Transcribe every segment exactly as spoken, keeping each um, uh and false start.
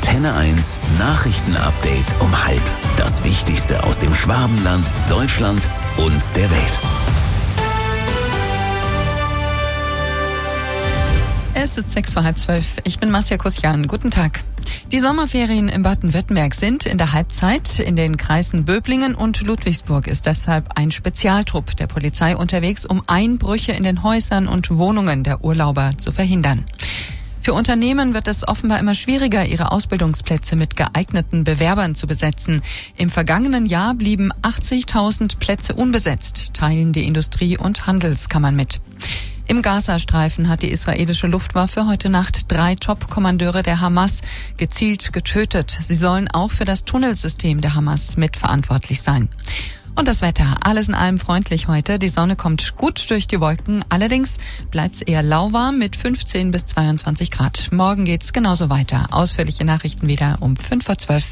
Antenne eins Nachrichten-Update um halb. Das Wichtigste aus dem Schwabenland, Deutschland und der Welt. Es ist sechs vor halb zwölf. Ich bin Marcia Kusjan. Guten Tag. Die Sommerferien in Baden-Württemberg sind in der Halbzeit. In den Kreisen Böblingen und Ludwigsburg ist deshalb ein Spezialtrupp der Polizei unterwegs, um Einbrüche in den Häusern und Wohnungen der Urlauber zu verhindern. Für Unternehmen wird es offenbar immer schwieriger, ihre Ausbildungsplätze mit geeigneten Bewerbern zu besetzen. Im vergangenen Jahr blieben achtzigtausend Plätze unbesetzt, teilen die Industrie- und Handelskammern mit. Im Gazastreifen hat die israelische Luftwaffe heute Nacht drei Top-Kommandeure der Hamas gezielt getötet. Sie sollen auch für das Tunnelsystem der Hamas mitverantwortlich sein. Und das Wetter, alles in allem freundlich heute. Die Sonne kommt gut durch die Wolken. Allerdings bleibt es eher lauwarm mit fünfzehn bis zweiundzwanzig Grad. Morgen geht's genauso weiter. Ausführliche Nachrichten wieder um fünf vor zwölf.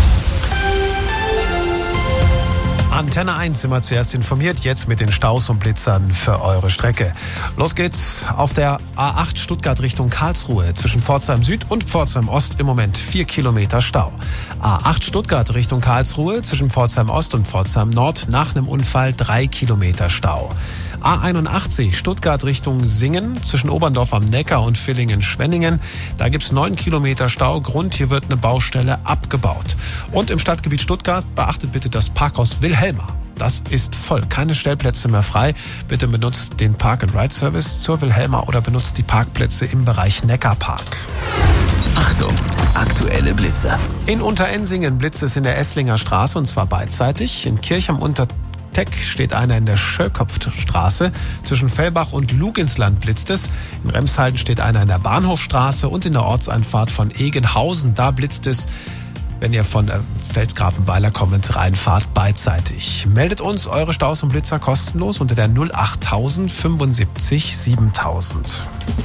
Antenne eins immer zuerst informiert, jetzt mit den Staus und Blitzern für eure Strecke. Los geht's auf der A acht Stuttgart Richtung Karlsruhe. Zwischen Pforzheim Süd und Pforzheim Ost im Moment vier Kilometer Stau. A acht Stuttgart Richtung Karlsruhe zwischen Pforzheim Ost und Pforzheim Nord nach einem Unfall drei Kilometer Stau. A einundachtzig Stuttgart Richtung Singen zwischen Oberndorf am Neckar und Villingen-Schwenningen. Da gibt's neun Kilometer Stau. Grund, hier wird eine Baustelle abgebaut. Und im Stadtgebiet Stuttgart beachtet bitte das Parkhaus Wilhelma. Das ist voll. Keine Stellplätze mehr frei. Bitte benutzt den Park-and-Ride-Service zur Wilhelma oder benutzt die Parkplätze im Bereich Neckarpark. Achtung, aktuelle Blitzer. In Unterensingen blitzt es in der Esslinger Straße und zwar beidseitig. In Kirchheim unter Teck steht einer in der Schöllkopfstraße. Zwischen Fellbach und Luginsland blitzt es. In Remshalden steht einer in der Bahnhofstraße und in der Ortseinfahrt von Egenhausen. Da blitzt es, wenn ihr von Pfälzgrafenweiler kommend reinfahrt, beidseitig. Meldet uns eure Staus und Blitzer kostenlos unter der null achttausend fünfundsiebzig siebentausend.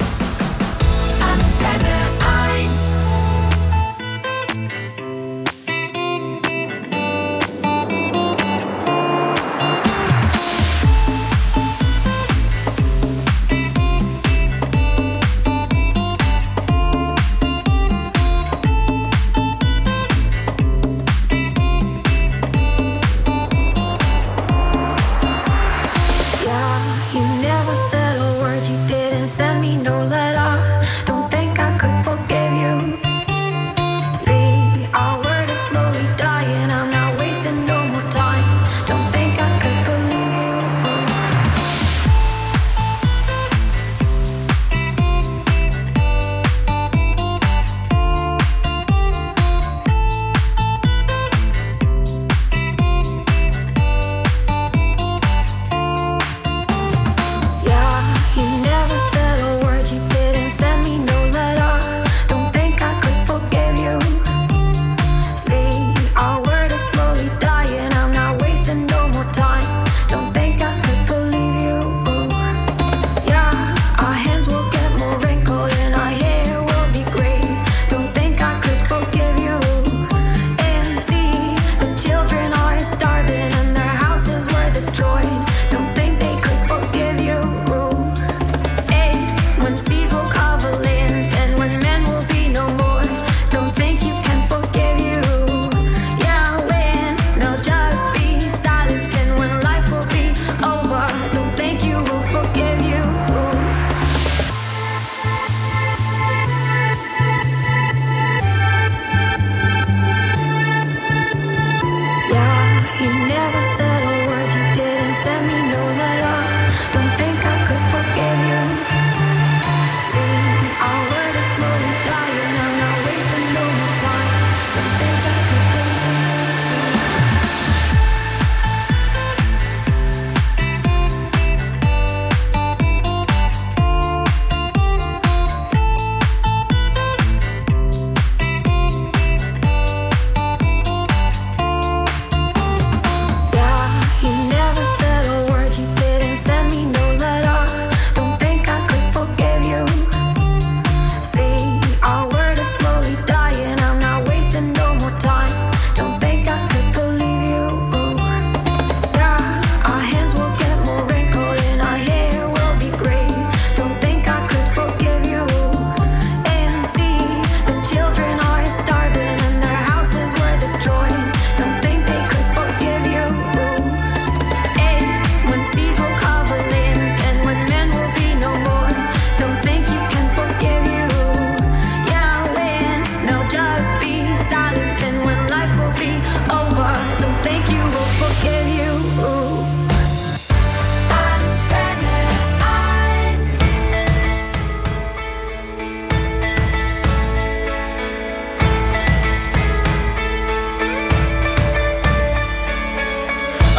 Antenne eins. You never said a word, you didn't send me no letter. Don't think I could forget.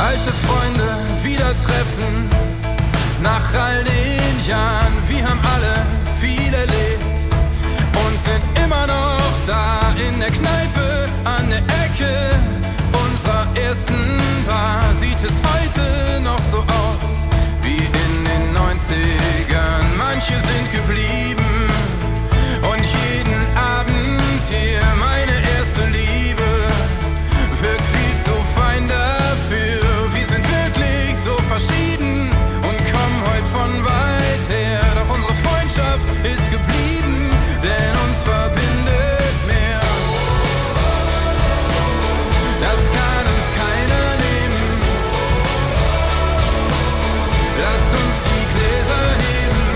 alte Freunde wieder treffen. Nach all den Jahren, wir haben alle viel erlebt und sind immer noch da in der Kneipe an der Ecke unserer ersten Bar. Sieht es heute noch so aus wie in den neunzigern. Manche sind geblieben und jeden Abend hier meine erste Liebe wirkt viel zu fein dafür. Wir sind wirklich so verschieden und kommen heute von weit her. Doch unsere Freundschaft ist geblieben, denn uns verbindet mehr. Das kann uns keiner nehmen. Lasst uns die Gläser heben.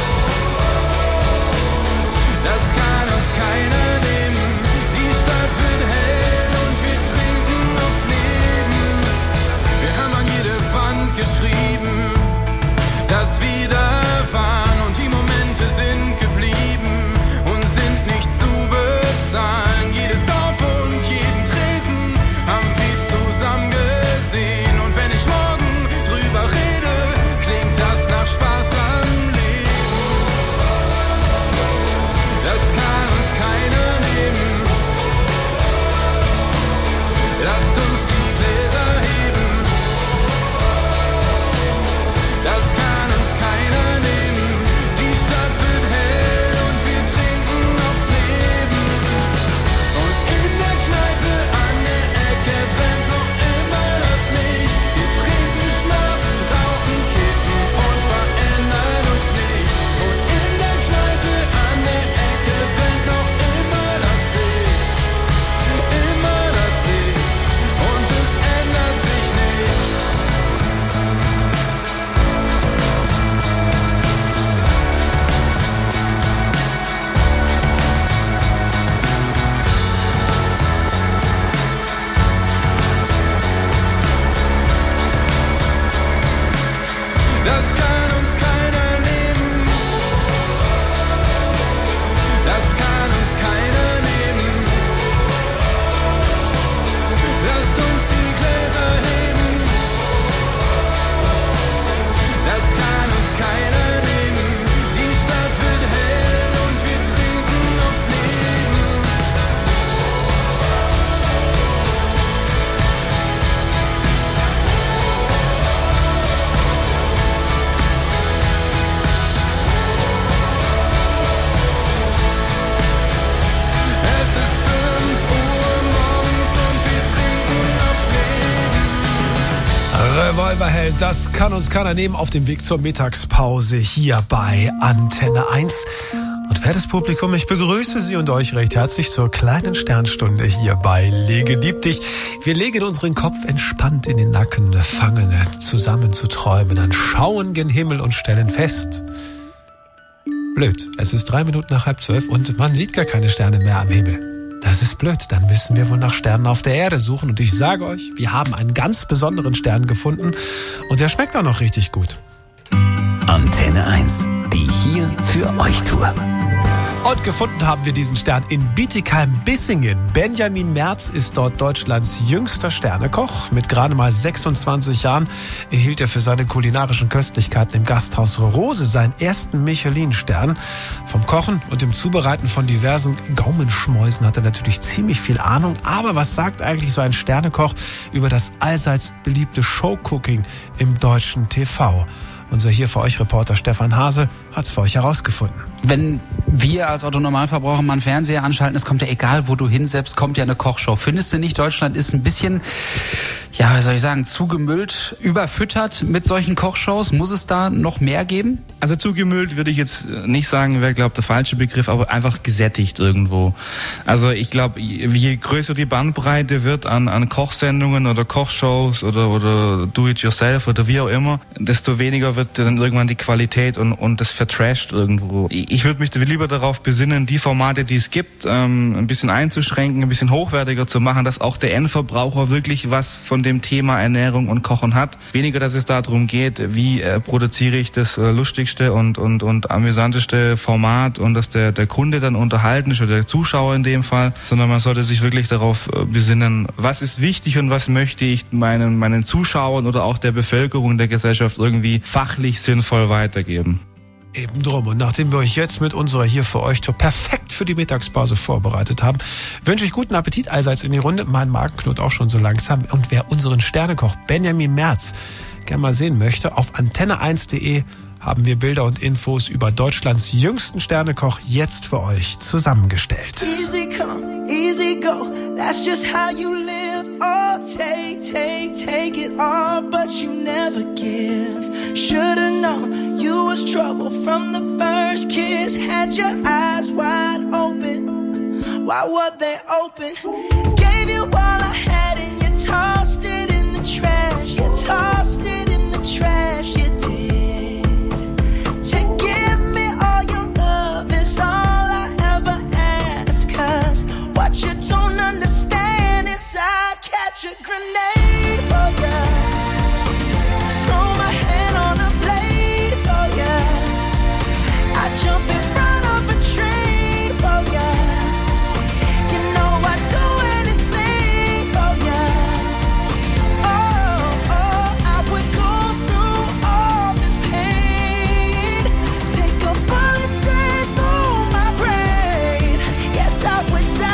Das kann uns keiner nehmen. Die Stadt wird hell und wir trinken aufs Leben. Wir haben an jede Wand geschrieben, dass wir da waren und die Momente sind geblieben und sind nicht zu bezahlen. Jedes Dorf und jeden Tresen haben wir zusammen gesehen und wenn ich morgen drüber rede, klingt das nach Spaß am Leben. Das kann uns keiner nehmen. Lasst uns die Gläser heben. Das kann uns keiner nehmen. Die Stadt wird hell und wir trinken aufs Leben. Und in der Kneipe an der Ecke brennt noch immer das Licht. Wir trinken Schnaps, rauchen Kippen und verändern uns nicht. Und in der Kneipe an der Ecke brennt noch immer das Licht. Immer das Licht. Und es ändert sich nicht. Das kann uns keiner nehmen. Das kann uns keiner nehmen. Lasst uns die Gläser heben. Das kann uns keiner nehmen. Die Stadt wird hell und wir trinken aufs Leben. Es ist fünf Uhr morgens und wir trinken aufs Leben. Revolverheld, das kann uns keiner nehmen auf dem Weg zur Mittagspause hier bei Antenne eins. Und wertes Publikum, ich begrüße Sie und euch recht herzlich zur kleinen Sternstunde hier bei Lege lieb dich. Wir legen unseren Kopf entspannt in den Nacken, fangen zusammen zu träumen, dann schauen gen Himmel und stellen fest: blöd, es ist drei Minuten nach halb zwölf und man sieht gar keine Sterne mehr am Himmel. Das ist blöd, dann müssen wir wohl nach Sternen auf der Erde suchen. Und ich sage euch, wir haben einen ganz besonderen Stern gefunden und der schmeckt auch noch richtig gut. Antenne eins, die hier für euch Tour. Und gefunden haben wir diesen Stern in Bietigheim-Bissingen. Benjamin Merz ist dort Deutschlands jüngster Sternekoch. Mit gerade mal sechsundzwanzig Jahren erhielt er für seine kulinarischen Köstlichkeiten im Gasthaus Rose seinen ersten Michelin-Stern. Vom Kochen und dem Zubereiten von diversen Gaumenschmäusen hat er natürlich ziemlich viel Ahnung. Aber was sagt eigentlich so ein Sternekoch über das allseits beliebte Showcooking im deutschen T V? Unser hier für euch Reporter Stefan Hase hat's für euch herausgefunden. Wenn wir als Otto-Normalverbraucher mal einen Fernseher anschalten, es kommt ja egal, wo du hinsetzt, kommt ja eine Kochshow. Findest du nicht, Deutschland ist ein bisschen, ja, wie soll ich sagen, zugemüllt, überfüttert mit solchen Kochshows? Muss es da noch mehr geben? Also zugemüllt würde ich jetzt nicht sagen, wäre, glaube ich, der falsche Begriff, aber einfach gesättigt irgendwo. Also ich glaube, je größer die Bandbreite wird an, an Kochsendungen oder Kochshows oder, oder Do-it-yourself oder wie auch immer, desto weniger wird dann irgendwann die Qualität und, und das vertrasht irgendwo. Ich ich würde mich lieber darauf besinnen, die Formate, die es gibt, ähm, ein bisschen einzuschränken, ein bisschen hochwertiger zu machen, dass auch der Endverbraucher wirklich was von dem Thema Ernährung und Kochen hat. Weniger, dass es darum geht, wie äh, produziere ich das äh, lustigste und und und amüsanteste Format und dass der der Kunde dann unterhalten ist oder der Zuschauer in dem Fall, sondern man sollte sich wirklich darauf äh, besinnen, was ist wichtig und was möchte ich meinen meinen Zuschauern oder auch der Bevölkerung der Gesellschaft irgendwie fachlich sinnvoll weitergeben. Eben drum. Und nachdem wir euch jetzt mit unserer hier für euch Tour perfekt für die Mittagspause vorbereitet haben, wünsche ich guten Appetit allseits in die Runde. Mein Magen knurrt auch schon so langsam. Und wer unseren Sternekoch Benjamin Merz gerne mal sehen möchte, auf antenne eins punkt de haben wir Bilder und Infos über Deutschlands jüngsten Sternekoch jetzt für euch zusammengestellt. Easy come, easy go, that's just how you live. Oh, take, take, take it all, but you never give. Should've known you was trouble from the first kiss. Had your eyes wide open, why were they open? Gave you all I had and you tossed it in the trash. You tossed it in the trash, you did. What you don't understand is I'd catch a grenade for ya. Throw my hand on a blade for ya. I'd jump in front of a train for ya. You know I'd do anything for ya. Oh, oh, I would go through all this pain. Take a bullet straight through my brain. Yes, I would die.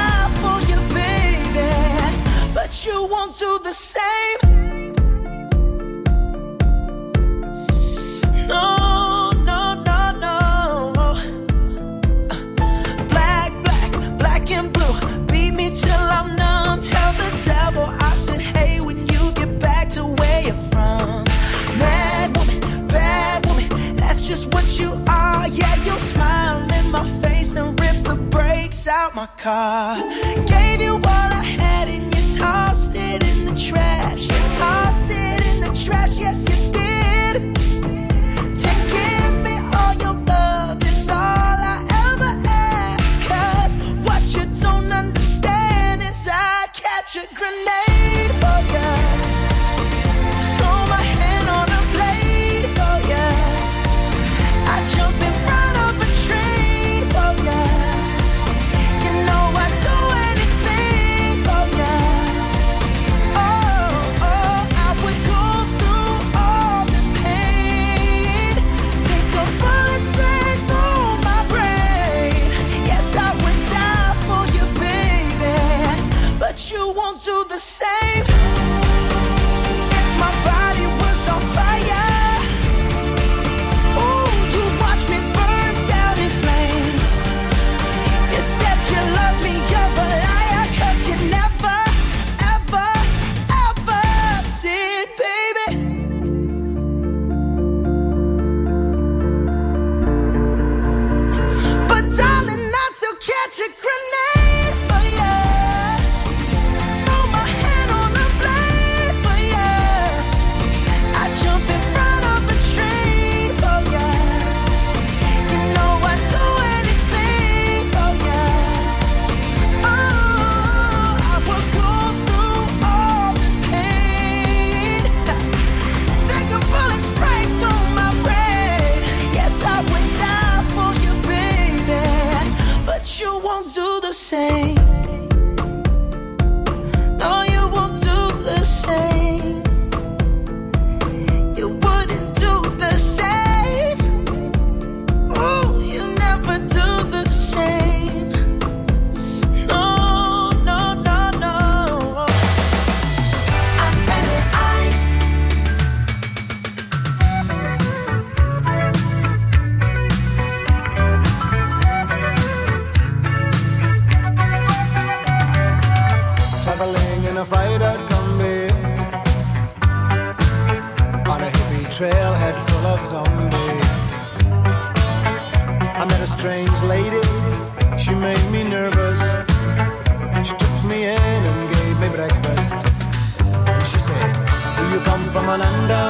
But you won't do the same. No, no, no, no. Black, black, black and blue. Beat me till I'm numb. Tell the devil I said, hey, when you get back to where you're from. Mad woman, bad woman, that's just what you are. Yeah, you'll smile in my face, then rip the brakes out my car. Gave you all I had and you tossed it in the trash. You tossed it in the trash, yes you did. To give me all your love is all I ever ask. Cause what you don't understand is I'd catch a grenade for ya. Throw my hand on a blade for ya. I'd jump in front of a train for ya. You know I'd do anything for ya. Oh, oh, I would go through all this pain. Take a bullet straight through my brain. Yes, I would die for you, baby. But you won't do the same. If my body was on fire, ooh, you'd watch me burn down in flames. You said you love me, you're a liar, cause you never, ever, ever did, baby. But darling, I'd still catch a grenade for ya. Throw my hand on a blade for ya. I'd jump in front of a train for ya. You know I'd do anything for ya. Oh, I would go through all this pain. Take a bullet straight through my brain. Yes, I would die for you, baby. But you won't do the same. No, you won't do the same. You wouldn't do the same. Oh, you never do the same. No, no, no, no. Antenne eins. Traveling in a freighter combi on a hippie trailhead full of zombies. I met a strange lady, she made me nervous. She took me in and gave me breakfast. And she said, do you come from a land